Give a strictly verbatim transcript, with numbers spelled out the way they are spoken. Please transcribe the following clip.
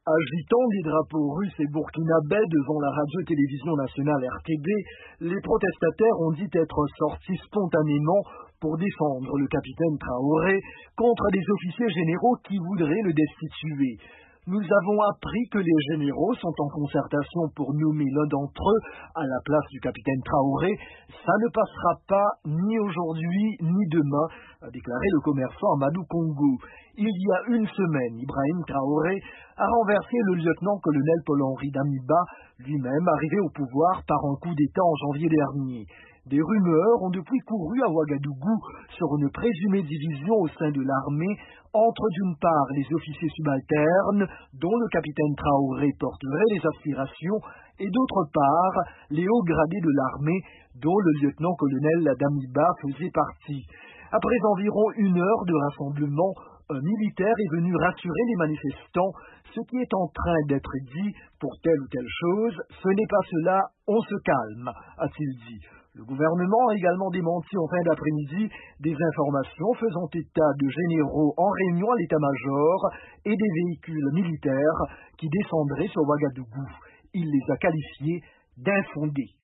Agitant des drapeaux russes et burkinabais devant la radio-télévision nationale R T D, les protestataires ont dit être sortis spontanément pour défendre le capitaine Traoré contre des officiers généraux qui voudraient le destituer. Nous avons appris que les généraux sont en concertation pour nommer l'un d'entre eux à la place du capitaine Traoré. Ça ne passera pas ni aujourd'hui ni demain, a déclaré le commerçant Amadou Congo. Il y a une semaine, Ibrahim Traoré a renversé le lieutenant-colonel Paul-Henri Damiba, lui-même arrivé au pouvoir par un coup d'État en janvier dernier. Des rumeurs ont depuis couru à Ouagadougou sur une présumée division au sein de l'armée entre d'une part les officiers subalternes dont le capitaine Traoré porterait les aspirations et d'autre part les hauts gradés de l'armée dont le lieutenant-colonel Damiba faisait partie. Après environ une heure de rassemblement, un militaire est venu rassurer les manifestants. Ce qui est en train d'être dit pour telle ou telle chose, ce n'est pas cela, on se calme, a-t-il dit. Le gouvernement a également démenti en fin d'après-midi des informations faisant état de généraux en réunion à l'état-major et des véhicules militaires qui descendraient sur Ouagadougou. Il les a qualifiés d'infondés.